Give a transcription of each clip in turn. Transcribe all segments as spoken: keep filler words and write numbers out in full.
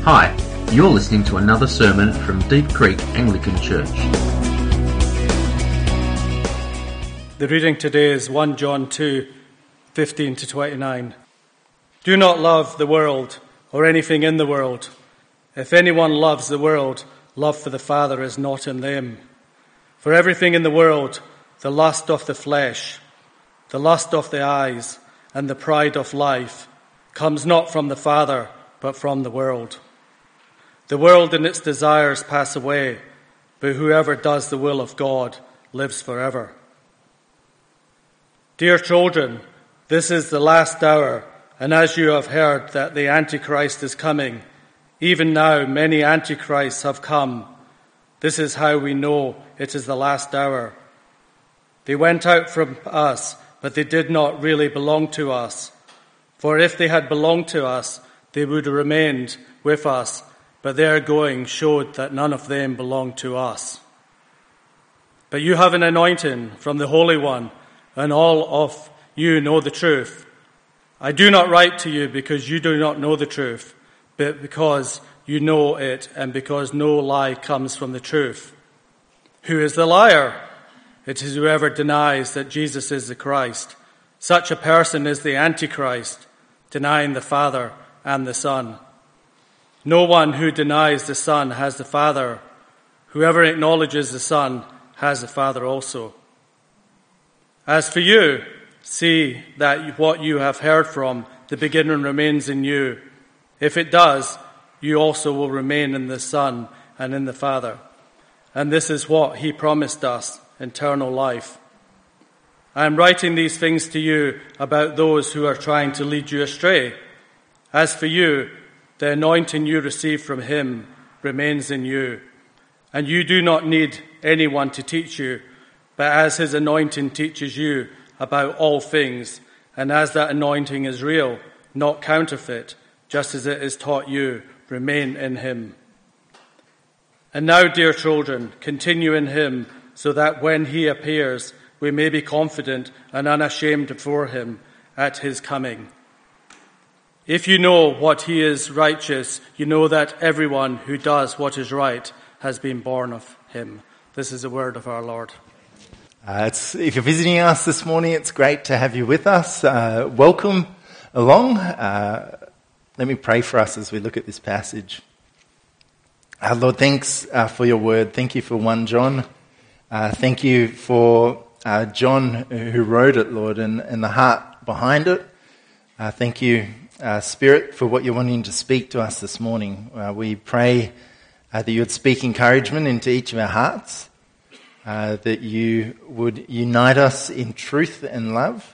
Hi, you're listening to another sermon from Deep Creek Anglican Church. The reading today is First John two, fifteen to twenty-nine. Do not love the world or anything in the world. If anyone loves the world, love for the Father is not in them. For everything in the world, the lust of the flesh, the lust of the eyes, and the pride of life, comes not from the Father, but from the world. The world and its desires pass away, but whoever does the will of God lives forever. Dear children, this is the last hour, and as you have heard that the Antichrist is coming, even now many Antichrists have come. This is how we know it is the last hour. They went out from us, but they did not really belong to us. For if they had belonged to us, they would have remained with us, but their going showed that none of them belonged to us. But you have an anointing from the Holy One, and all of you know the truth. I do not write to you because you do not know the truth, but because you know it, and because no lie comes from the truth. Who is the liar? It is whoever denies that Jesus is the Christ. Such a person is the Antichrist, denying the Father and the Son. No one who denies the Son has the Father. Whoever acknowledges the Son has the Father also. As for you, see that what you have heard from the beginning remains in you. If it does, you also will remain in the Son and in the Father. And this is what he promised us, eternal life. I am writing these things to you about those who are trying to lead you astray. As for you, the anointing you received from him remains in you, and you do not need anyone to teach you, but as his anointing teaches you about all things, and as that anointing is real, not counterfeit, just as it is taught you, remain in him. And now, dear children, continue in him, so that when he appears, we may be confident and unashamed before him at his coming. If you know what he is righteous, you know that everyone who does what is right has been born of him. This is the word of our Lord. Uh, it's, if you're visiting us this morning, it's great to have you with us. Uh, welcome along. Uh, let me pray for us as we look at this passage. Uh, Lord, thanks uh, for your word. Thank you for First John. Uh, thank you for uh, John who wrote it, Lord, and, and the heart behind it. Uh, thank you, uh, Spirit, for what you're wanting to speak to us this morning. Uh, we pray uh, that you would speak encouragement into each of our hearts, uh, that you would unite us in truth and love.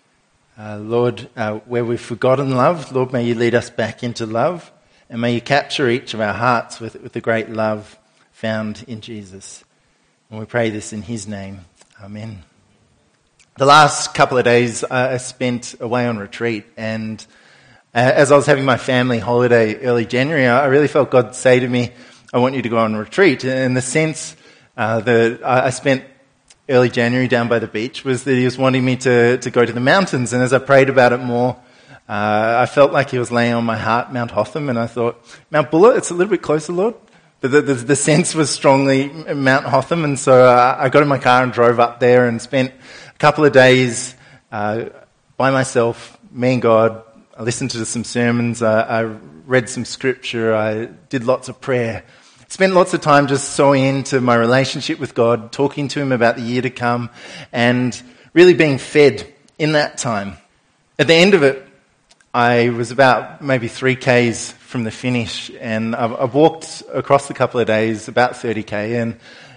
Uh, Lord, uh, where we've forgotten love, Lord, may you lead us back into love, and may you capture each of our hearts with, with the great love found in Jesus. And we pray this in his name. Amen. The last couple of days I spent away on retreat, and as I was having my family holiday early January, I really felt God say to me, I want you to go on retreat. In the sense uh, that I spent early January down by the beach was that he was wanting me to, to go to the mountains. And as I prayed about it more, uh, I felt like he was laying on my heart Mount Hotham, and I thought, Mount Buller, it's a little bit closer, Lord. But the, the, the sense was strongly Mount Hotham, and so uh, I got in my car and drove up there and spent a couple of days uh, by myself, me and God. I listened to some sermons, I, I read some scripture, I did lots of prayer. Spent lots of time just sowing into my relationship with God, talking to him about the year to come, and really being fed in that time. At the end of it, I was about maybe three kays from the finish, and I've, I've walked across the couple of days about thirty k, and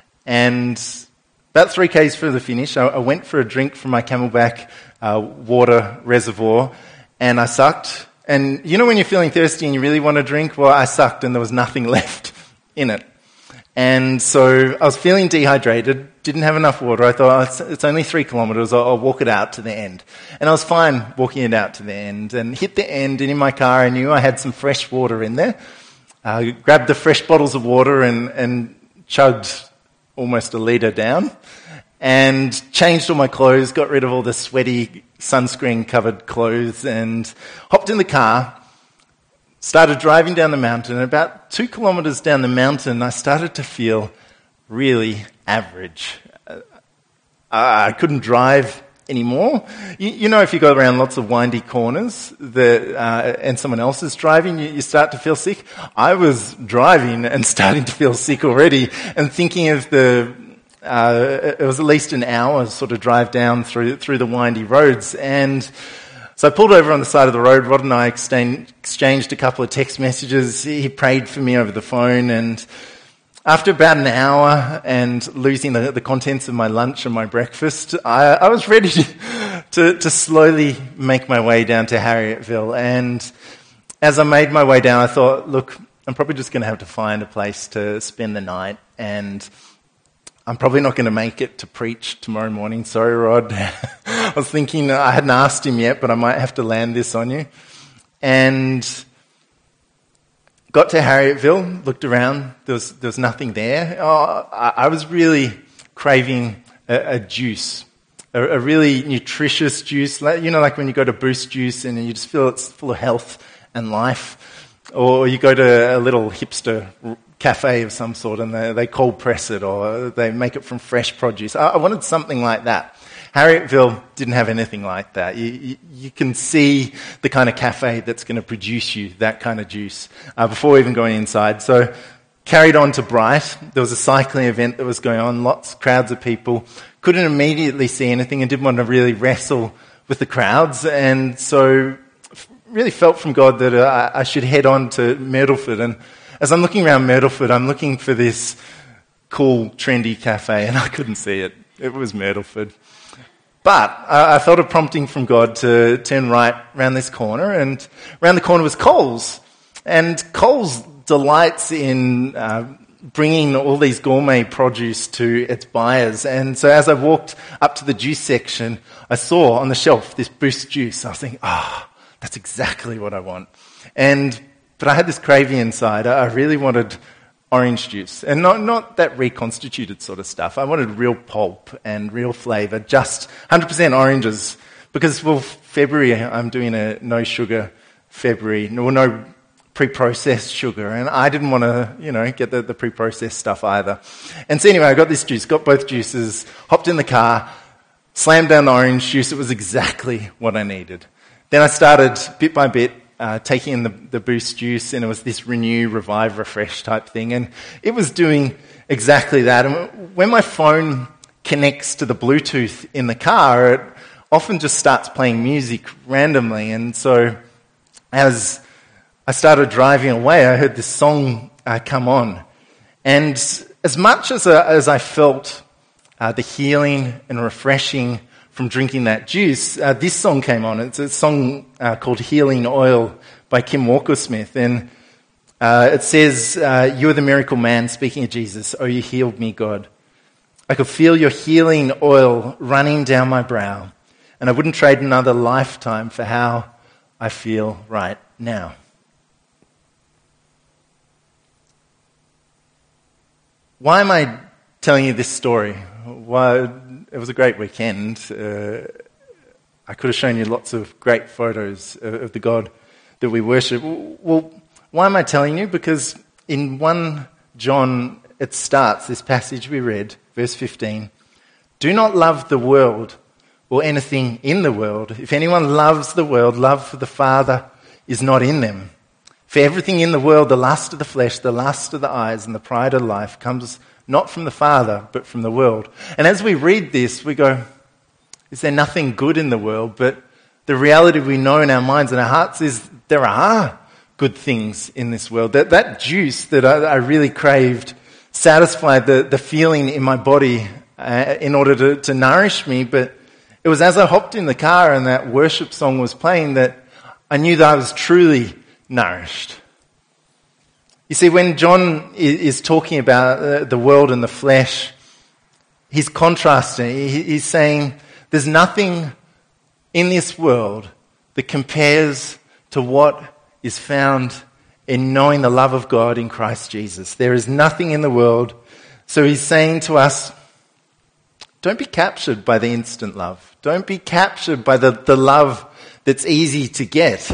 and about three kays from the finish, I, I went for a drink from my Camelback uh, water reservoir, and I sucked. And you know when you're feeling thirsty and you really want to drink? Well, I sucked and there was nothing left in it. And so I was feeling dehydrated, didn't have enough water. I thought, oh, it's, it's only three kilometres, I'll, I'll walk it out to the end. And I was fine walking it out to the end, and hit the end, and in my car I knew I had some fresh water in there. I uh, grabbed the fresh bottles of water and, and chugged almost a litre down, and changed all my clothes, got rid of all the sweaty sunscreen covered clothes, and hopped in the car, started driving down the mountain, and about two kilometres down the mountain, I started to feel really average. Uh, I couldn't drive anymore. You, you know, if you go around lots of windy corners that, uh, and someone else is driving, you, you start to feel sick. I was driving and starting to feel sick already, and thinking of the, uh, it was at least an hour sort of drive down through through the windy roads. And so I pulled over on the side of the road. Rod and I exchanged a couple of text messages. He prayed for me over the phone, and after about an hour and losing the, the contents of my lunch and my breakfast, I, I was ready to, to, to slowly make my way down to Harriettville. And as I made my way down, I thought, look, I'm probably just going to have to find a place to spend the night, and I'm probably not going to make it to preach tomorrow morning. Sorry, Rod. I was thinking, I hadn't asked him yet, but I might have to land this on you. And got to Harriettville, looked around, there was, there was nothing there. Oh, I, I was really craving a, a juice, a, a really nutritious juice. You know, like when you go to Boost Juice and you just feel it's full of health and life. Or you go to a little hipster cafe of some sort and they, they cold press it, or they make it from fresh produce. I, I wanted something like that. Harriettville didn't have anything like that. You, you, you can see the kind of cafe that's going to produce you that kind of juice uh, before even going inside. So carried on to Bright. There was a cycling event that was going on, lots, crowds of people. Couldn't immediately see anything and didn't want to really wrestle with the crowds. And so really felt from God that uh, I should head on to Myrtleford. And as I'm looking around Myrtleford, I'm looking for this cool, trendy cafe, and I couldn't see it. It was Myrtleford. But uh, I felt a prompting from God to turn right around this corner, and around the corner was Coles. And Coles delights in uh, bringing all these gourmet produce to its buyers. And so as I walked up to the juice section, I saw on the shelf this Boost juice. I was thinking, ah, oh, that's exactly what I want. And but I had this craving inside. I really wanted orange juice, and not not that reconstituted sort of stuff. I wanted real pulp and real flavour, just one hundred percent oranges, because, well, February, I'm doing a no sugar February, no, no pre-processed sugar, and I didn't want to, you know, get the, the pre-processed stuff either. And so anyway, I got this juice, got both juices, hopped in the car, slammed down the orange juice. It was exactly what I needed. Then I started, bit by bit, Uh, taking in the, the Boost juice, and it was this renew, revive, refresh type thing, and it was doing exactly that. And when my phone connects to the Bluetooth in the car, it often just starts playing music randomly. And so as I started driving away, I heard this song uh, come on. And as much as, uh, as I felt uh, the healing and refreshing from drinking that juice, uh, this song came on. It's a song uh, called Healing Oil by Kim Walker-Smith. And uh, it says, uh, you are the miracle man, speaking of Jesus. Oh, you healed me, God. I could feel your healing oil running down my brow, and I wouldn't trade another lifetime for how I feel right now. Why am I telling you this story? Why? It was a great weekend. Uh, I could have shown you lots of great photos of, of the God that we worship. Well, why am I telling you? Because in First John, it starts, this passage we read, verse fifteen, do not love the world or anything in the world. If anyone loves the world, love for the Father is not in them. For everything in the world, the lust of the flesh, the lust of the eyes, and the pride of life comes not from the Father, but from the world. And as we read this, we go, is there nothing good in the world? But the reality we know in our minds and our hearts is there are good things in this world. That, that juice that I, I really craved satisfied the, the feeling in my body uh, in order to, to nourish me. But it was as I hopped in the car and that worship song was playing that I knew that I was truly nourished. You see, when John is talking about the world and the flesh, he's contrasting. He's saying there's nothing in this world that compares to what is found in knowing the love of God in Christ Jesus. There is nothing in the world. So he's saying to us, don't be captured by the instant love. Don't be captured by the, the love that's easy to get.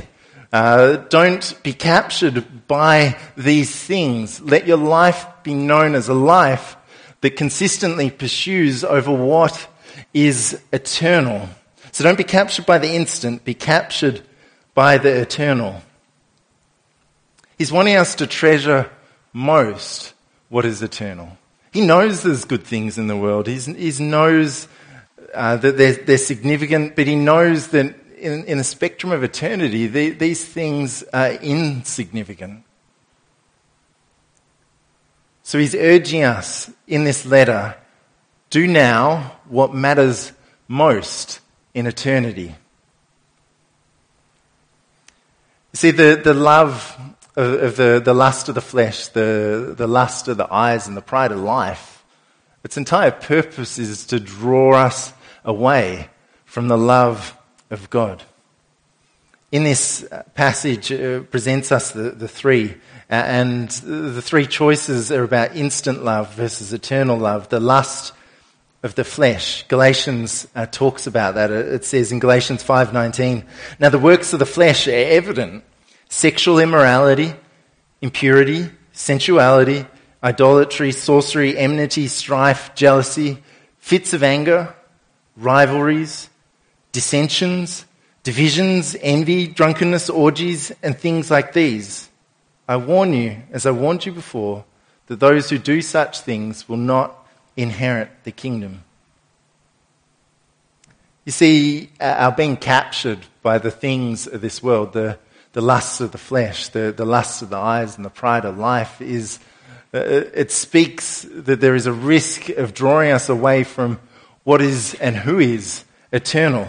Uh, don't be captured by these things. Let your life be known as a life that consistently pursues over what is eternal. So don't be captured by the instant, be captured by the eternal. He's wanting us to treasure most what is eternal. He knows there's good things in the world. He's, he knows uh, that they're, they're significant, but he knows that in, in a spectrum of eternity, the, these things are insignificant. So he's urging us in this letter, do now what matters most in eternity. You see, the, the love of, of the, the lust of the flesh, the, the lust of the eyes and the pride of life, its entire purpose is to draw us away from the love of God. In this passage, it presents us the, the three, and the three choices are about instant love versus eternal love, the lust of the flesh. Galatians uh, talks about that. It says in Galatians five nineteen, now the works of the flesh are evident: sexual immorality, impurity, sensuality, idolatry, sorcery, enmity, strife, jealousy, fits of anger, rivalries, dissensions, divisions, envy, drunkenness, orgies, and things like these. I warn you, as I warned you before, that those who do such things will not inherit the kingdom. You see, our being captured by the things of this world, the, the lusts of the flesh, the, the lusts of the eyes and the pride of life, is uh, it speaks that there is a risk of drawing us away from what is and who is eternal.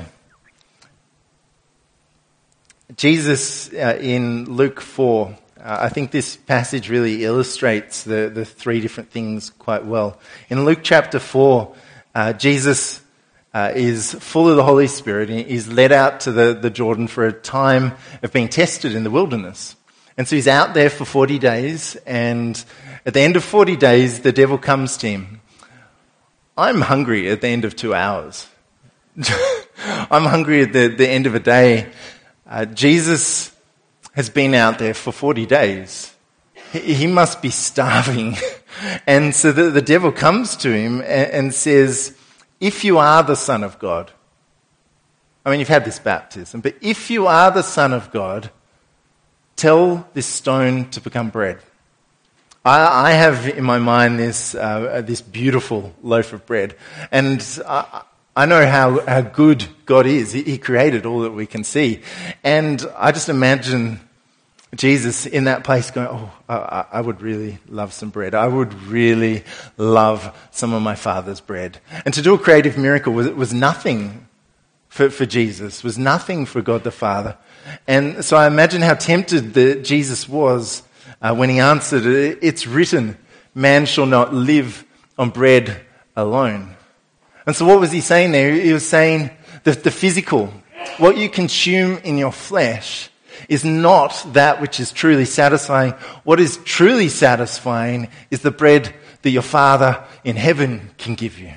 Jesus uh, in Luke four, uh, I think this passage really illustrates the, the three different things quite well. In Luke chapter four, uh, Jesus uh, is full of the Holy Spirit and he's led out to the, the Jordan for a time of being tested in the wilderness. And so he's out there for forty days, and at the end of forty days, the devil comes to him. I'm hungry at the end of two hours. I'm hungry at the, the end of a day. Uh, Jesus has been out there for forty days. He, he must be starving. And so the, the devil comes to him and, and says, if you are the Son of God, I mean, you've had this baptism, but if you are the Son of God, tell this stone to become bread. I, I have in my mind this, uh, this beautiful loaf of bread. And I, I know how, how good God is. He, he created all that we can see. And I just imagine Jesus in that place going, oh, I, I would really love some bread. I would really love some of my Father's bread. And to do a creative miracle was, was nothing for, for Jesus, was nothing for God the Father. And so I imagine how tempted that Jesus was uh, when he answered, it's written, man shall not live on bread alone. And so what was he saying there? He was saying that the physical, what you consume in your flesh, is not that which is truly satisfying. What is truly satisfying is the bread that your Father in heaven can give you.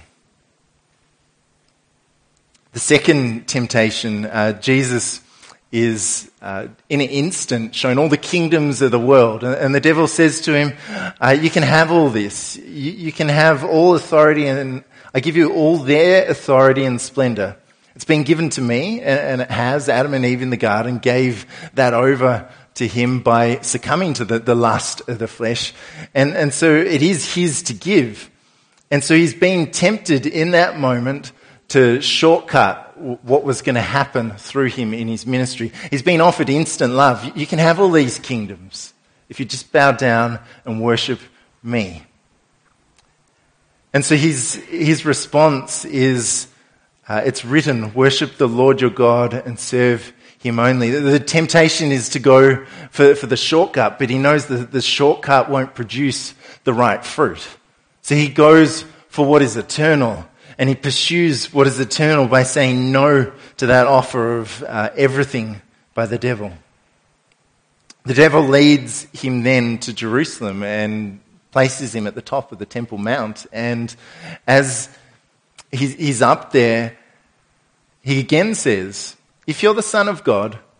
The second temptation, uh, Jesus is uh, in an instant shown all the kingdoms of the world. And, and the devil says to him, uh, you can have all this. You, you can have all authority, and I give you all their authority and splendor. It's been given to me, and it has. Adam and Eve in the garden gave that over to him by succumbing to the, the lust of the flesh. And, and so it is his to give. And so he's being tempted in that moment to shortcut what was going to happen through him in his ministry. He's been offered instant love. You can have all these kingdoms if you just bow down and worship me. And so his, his response is, Uh, it's written, worship the Lord your God and serve him only. The, the temptation is to go for, for the shortcut, but he knows that the shortcut won't produce the right fruit. So he goes for what is eternal, and he pursues what is eternal by saying no to that offer of uh, everything by the devil. The devil leads him then to Jerusalem and places him at the top of the Temple Mount, and as He's, he's up there, he again says, if you're the Son of God,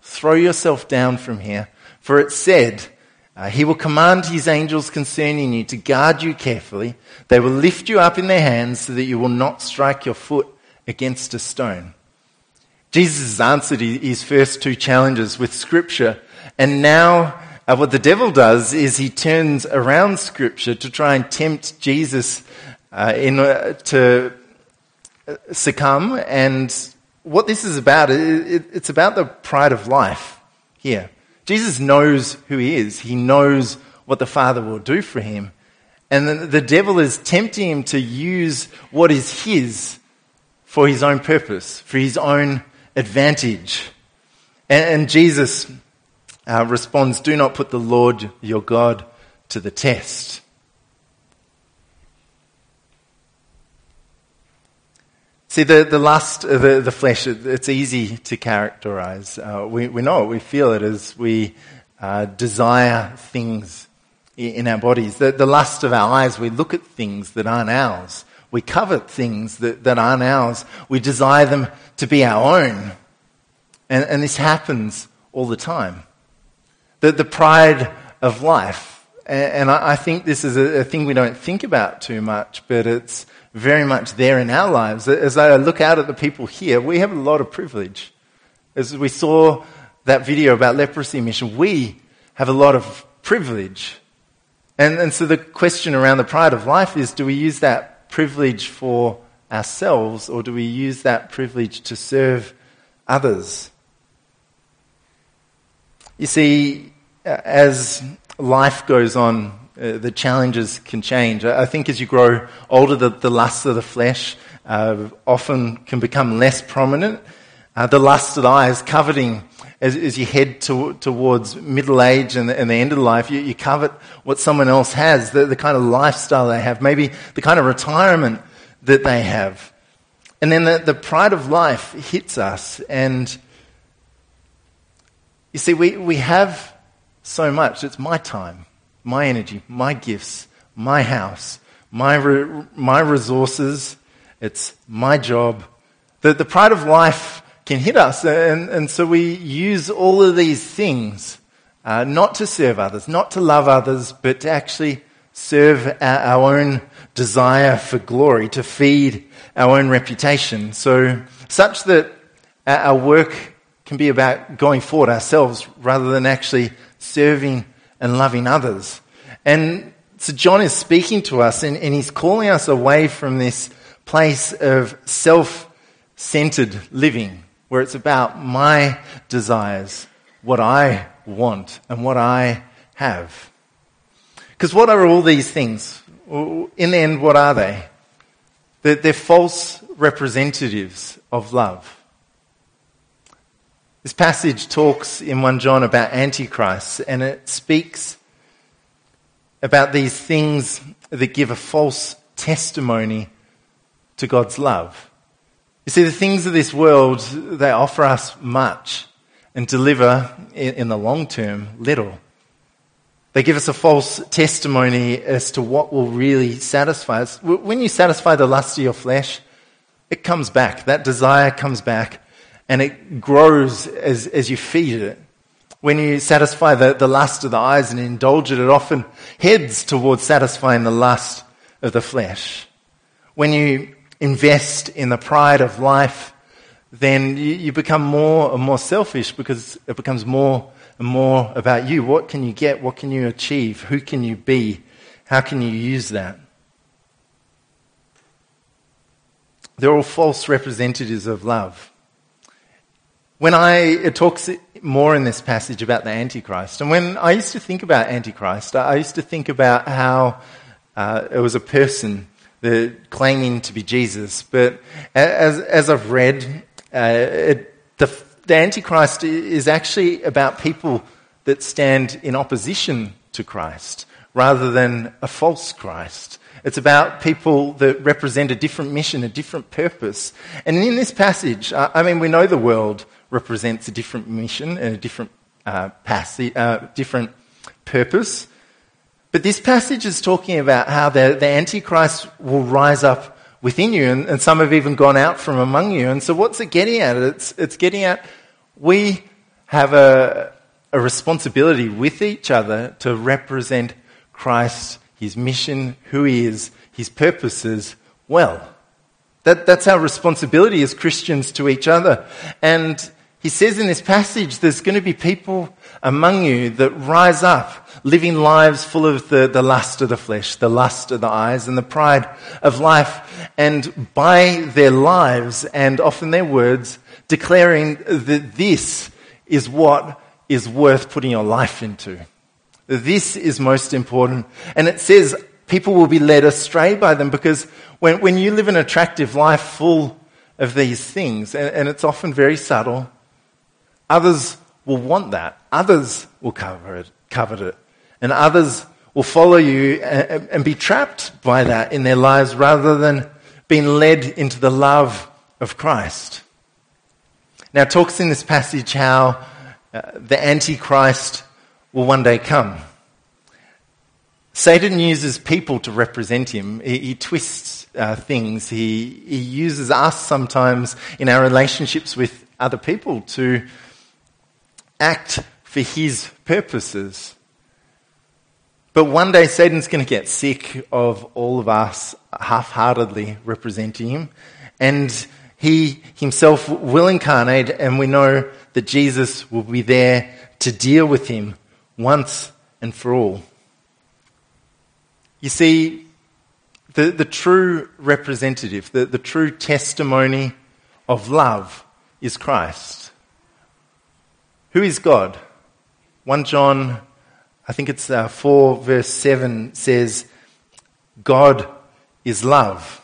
throw yourself down from here. For it said, uh, he will command his angels concerning you to guard you carefully. They will lift you up in their hands so that you will not strike your foot against a stone. Jesus answered his first two challenges with Scripture, and now uh, what the devil does is he turns around Scripture to try and tempt Jesus uh, in uh, to succumb. And what this is about, it, it, it's about the pride of life here. Jesus knows who he is. He knows what the Father will do for him. And the, the devil is tempting him to use what is his for his own purpose, for his own advantage. And, and Jesus uh, responds, do not put the Lord your God to the test. See, the, the lust of the, the flesh, it, it's easy to characterize. Uh, we, we know it, we feel it as we uh, desire things in our bodies. The, the lust of our eyes, we look at things that aren't ours. We covet things that, that aren't ours. We desire them to be our own. And, and this happens all the time. The, the pride of life. And, and I, I think this is a, a thing we don't think about too much, but it's very much there in our lives. As I look out at the people here, we have a lot of privilege. As we saw that video about leprosy mission, we have a lot of privilege. And, and so the question around the pride of life is, do we use that privilege for ourselves, or do we use that privilege to serve others? You see, as life goes on, Uh, the challenges can change. I think as you grow older, the, the lust of the flesh uh, often can become less prominent. Uh, the lust of the eyes, coveting, as, as you head to, towards middle age and the, and the end of life, you, you covet what someone else has, the, the kind of lifestyle they have, maybe the kind of retirement that they have. And then the, the pride of life hits us. And you see, we, we have so much. It's my time, my energy, my gifts, my house, my re- my resources. It's my job. The, the pride of life can hit us, and, and so we use all of these things uh, not to serve others, not to love others, but to actually serve our, our own desire for glory, to feed our own reputation. So such that our work can be about going forward ourselves rather than actually serving and loving others. And so John is speaking to us, and, and he's calling us away from this place of self-centered living, where it's about my desires, what I want, and what I have. Because what are all these things? In the end, what are they? They're, they're false representatives of love. This passage talks in First John about Antichrist, and it speaks about these things that give a false testimony to God's love. You see, the things of this world, they offer us much and deliver, in the long term, little. They give us a false testimony as to what will really satisfy us. When you satisfy the lust of your flesh, it comes back. That desire comes back. And it grows as, as you feed it. When you satisfy the, the lust of the eyes and indulge it, it often heads towards satisfying the lust of the flesh. When you invest in the pride of life, then you, you become more and more selfish, because it becomes more and more about you. What can you get? What can you achieve? Who can you be? How can you use that? They're all false representatives of love. When I, it talks more in this passage about the Antichrist, and when I used to think about Antichrist, I used to think about how uh, it was a person that claiming to be Jesus. But as as I've read, uh, it, the the Antichrist is actually about people that stand in opposition to Christ, rather than a false Christ. It's about people that represent a different mission, a different purpose. And in this passage, I mean, we know the world represents a different mission and a different uh, passage, uh, different purpose. But this passage is talking about how the, the Antichrist will rise up within you, and, and some have even gone out from among you. And so what's it getting at? It's, it's getting at we have a, a responsibility with each other to represent Christ, his mission, who he is, his purposes well. That, that's our responsibility as Christians to each other. And he says in this passage, there's going to be people among you that rise up, living lives full of the, the lust of the flesh, the lust of the eyes, and the pride of life. And by their lives, and often their words, declaring that this is what is worth putting your life into. This is most important. And it says people will be led astray by them, because when, when you live an attractive life full of these things, and, and it's often very subtle, others will want that. Others will cover it, covet it. And others will follow you and, and be trapped by that in their lives rather than being led into the love of Christ. Now, it talks in this passage how uh, the Antichrist will one day come. Satan uses people to represent him. He, he twists uh, things. He, he uses us sometimes in our relationships with other people to act for his purposes. But one day Satan's going to get sick of all of us half-heartedly representing him, and he himself will incarnate, and we know that Jesus will be there to deal with him once and for all. You see, the, the true representative, the, the true testimony of love is Christ. Who is God? First John, I think it's uh, four verse seven says, God is love.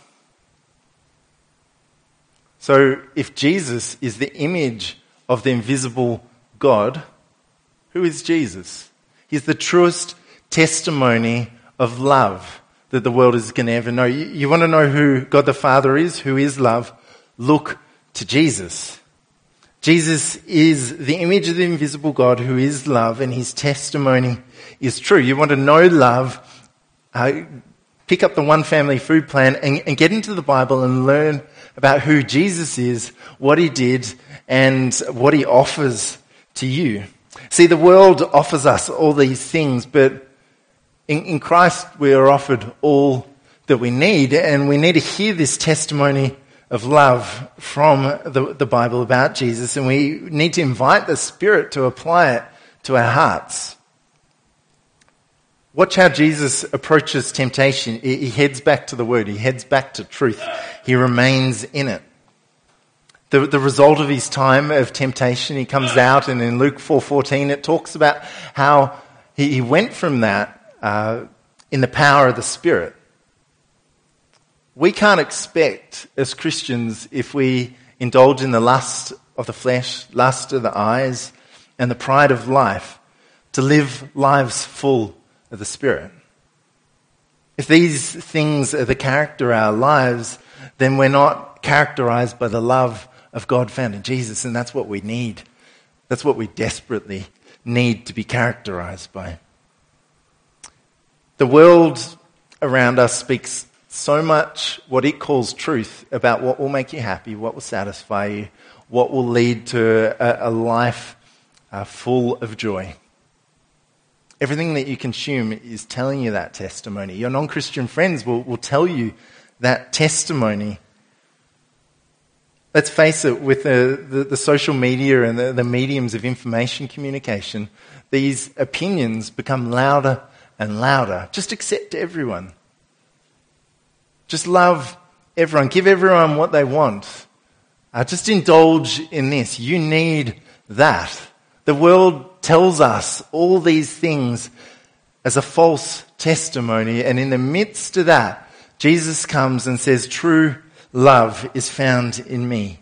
So if Jesus is the image of the invisible God, who is Jesus? He's the truest testimony of love that the world is going to ever know. You, you want to know who God the Father is, who is love? Look to Jesus. Jesus is the image of the invisible God who is love, and his testimony is true. You want to know love, uh, pick up the One Family Food Plan and, and get into the Bible and learn about who Jesus is, what he did, and what he offers to you. See, the world offers us all these things, but in, in Christ we are offered all that we need, and we need to hear this testimony of love from the, the Bible about Jesus, and we need to invite the Spirit to apply it to our hearts. Watch how Jesus approaches temptation. He, he heads back to the Word. He heads back to truth. He remains in it. The, the result of his time of temptation, he comes out, and in Luke four fourteen it talks about how he, he went from that uh, in the power of the Spirit. We can't expect as Christians, if we indulge in the lust of the flesh, lust of the eyes, and the pride of life, to live lives full of the Spirit. If these things are the character of our lives, then we're not characterized by the love of God found in Jesus, and that's what we need. That's what we desperately need to be characterized by. The world around us speaks so much what it calls truth about what will make you happy, what will satisfy you, what will lead to a, a life uh, full of joy. Everything that you consume is telling you that testimony. Your non-Christian friends will, will tell you that testimony. Let's face it, with the, the, the social media and the, the mediums of information communication, these opinions become louder and louder. Just accept everyone. Just love everyone. Give everyone what they want. Uh, just indulge in this. You need that. The world tells us all these things as a false testimony, and in the midst of that, Jesus comes and says, true love is found in me.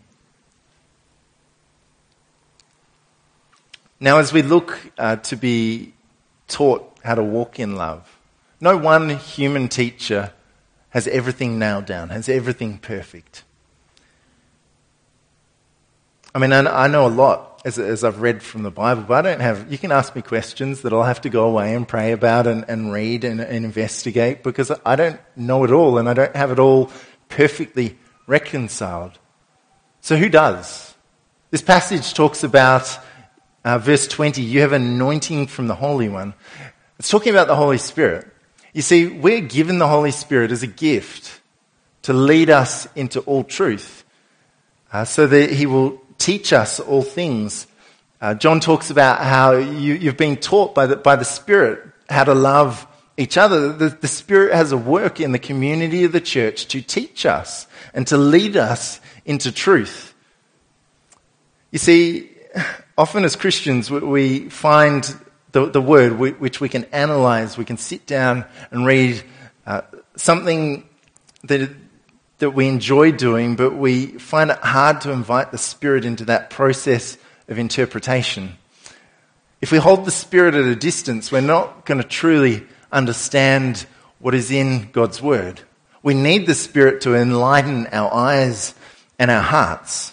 Now, as we look uh, to be taught how to walk in love, no one human teacher has everything nailed down, has everything perfect. I mean, I know a lot as, as I've read from the Bible, but I don't have, you can ask me questions that I'll have to go away and pray about and, and read and, and investigate, because I don't know it all and I don't have it all perfectly reconciled. So who does? This passage talks about uh, verse twenty, you have anointing from the Holy One. It's talking about the Holy Spirit. You see, we're given the Holy Spirit as a gift to lead us into all truth, uh, so that he will teach us all things. Uh, John talks about how you, you've been taught by the, by the Spirit how to love each other. The, the Spirit has a work in the community of the church to teach us and to lead us into truth. You see, often as Christians, we find the, the word which we can analyze. We can sit down and read uh, something that that we enjoy doing, but we find it hard to invite the Spirit into that process of interpretation. If we hold the Spirit at a distance, we're not going to truly understand what is in God's Word. We need the Spirit to enlighten our eyes and our hearts.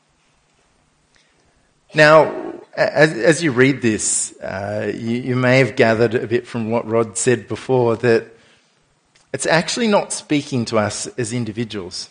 Now, as, as you read this, uh, you, you may have gathered a bit from what Rod said before that it's actually not speaking to us as individuals.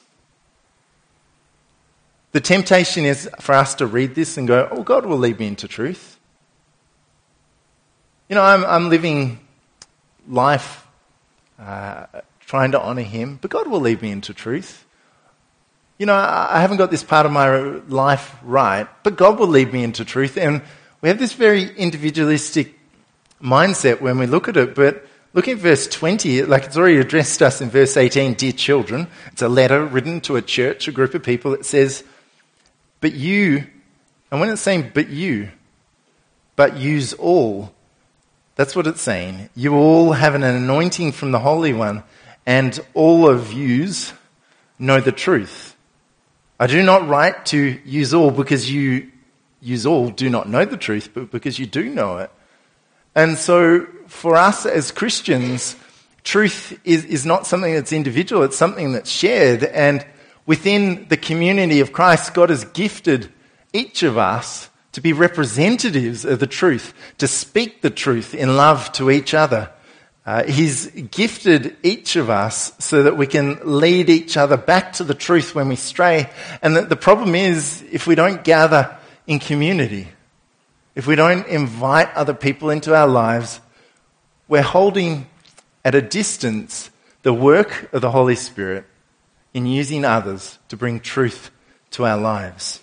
The temptation is for us to read this and go, oh, God will lead me into truth. You know, I'm, I'm living life uh, trying to honour him, but God will lead me into truth. You know, I, I haven't got this part of my life right, but God will lead me into truth. And we have this very individualistic mindset when we look at it, but look at verse twenty, like it's already addressed us in verse eighteen, dear children. It's a letter written to a church, a group of people. It says, but you, and when it's saying but you, but use all, that's what it's saying. You all have an anointing from the Holy One, and all of yous know the truth. I do not write to use all because you use all do not know the truth, but because you do know it. And so for us as Christians, truth is, is not something that's individual, it's something that's shared. And within the community of Christ, God has gifted each of us to be representatives of the truth, to speak the truth in love to each other. Uh, he's gifted each of us so that we can lead each other back to the truth when we stray. And the, the problem is, if we don't gather in community, if we don't invite other people into our lives, we're holding at a distance the work of the Holy Spirit in using others to bring truth to our lives.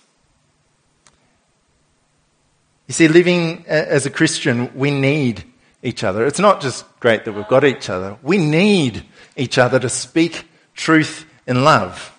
You see, living as a Christian, we need each other. It's not just great that we've got each other. We need each other to speak truth in love.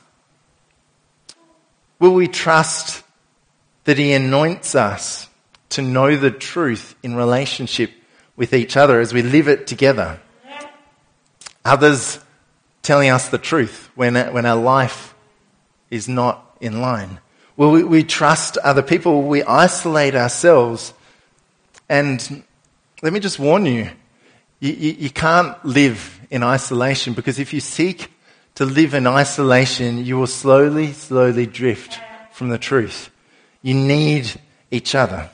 Will we trust that he anoints us to know the truth in relationship with each other as we live it together? Others telling us the truth when, when our life is not in line. Will we, we trust other people? Will we isolate ourselves? And let me just warn you, you, you, you can't live in isolation, because if you seek to live in isolation, you will slowly, slowly drift from the truth. You need each other.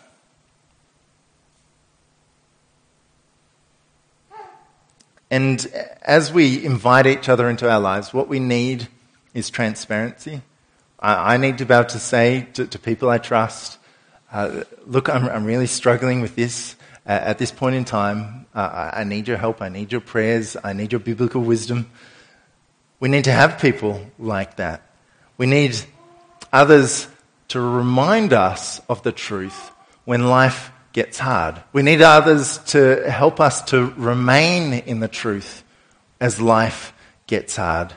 And as we invite each other into our lives, what we need is transparency. I, I need to be able to say to, to people I trust, uh, look, I'm, I'm really struggling with this uh, at this point in time. Uh, I, I need your help. I need your prayers. I need your biblical wisdom. We need to have people like that. We need others to remind us of the truth when life gets hard. We need others to help us to remain in the truth as life gets hard.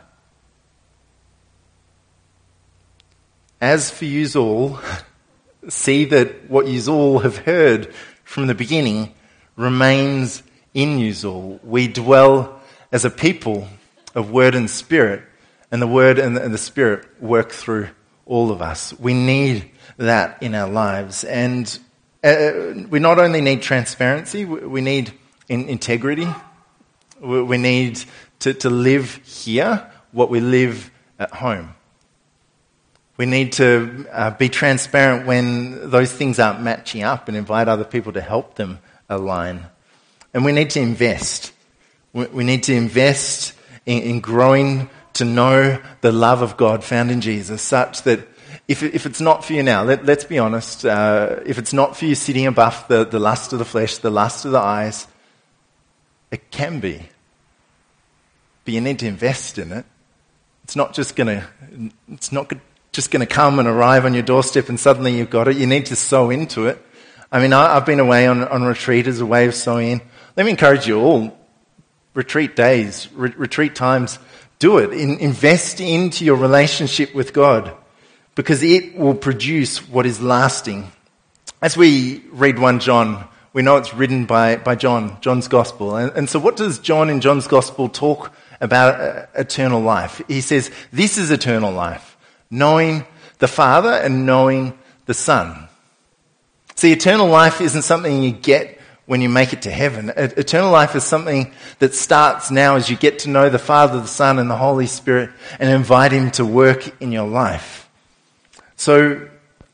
As for yous all, see that what yous all have heard from the beginning remains in yous all. We dwell as a people of word and spirit, and the word and the spirit work through all of us. We need that in our lives. And uh, we not only need transparency, we need in- integrity. We need to, to live here what we live at home. We need to uh, be transparent when those things aren't matching up and invite other people to help them align. And we need to invest. We, we need to invest in, in growing to know the love of God found in Jesus, such that if, if it's not for you now, let, let's be honest, uh, if it's not for you sitting above the, the lust of the flesh, the lust of the eyes, it can be. But you need to invest in it. It's not just going to, it's not just going to come and arrive on your doorstep and suddenly you've got it. You need to sow into it. I mean, I, I've been away on, on retreat as a way of sowing in. Let me encourage you all, retreat days, re- retreat times, do it. In, invest into your relationship with God because it will produce what is lasting. As we read First John, we know it's written by, by John, John's Gospel. And, and so what does John in John's Gospel talk about uh, eternal life? He says, this is eternal life, knowing the Father and knowing the Son. See, eternal life isn't something you get when you make it to heaven. Eternal life is something that starts now as you get to know the Father, the Son, and the Holy Spirit and invite Him to work in your life. So,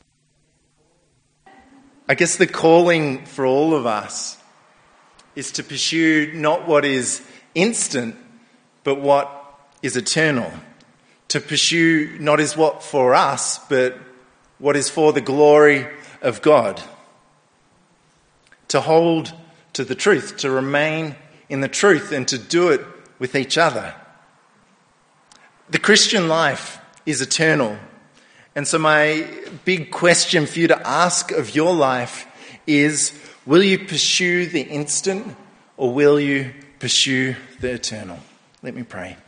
I guess the calling for all of us is to pursue not what is instant, but what is eternal. To pursue not is what for us, but what is for the glory of God. To hold to the truth, to remain in the truth, and to do it with each other. The Christian life is eternal. And so my big question for you to ask of your life is, will you pursue the instant or will you pursue the eternal? Let me pray.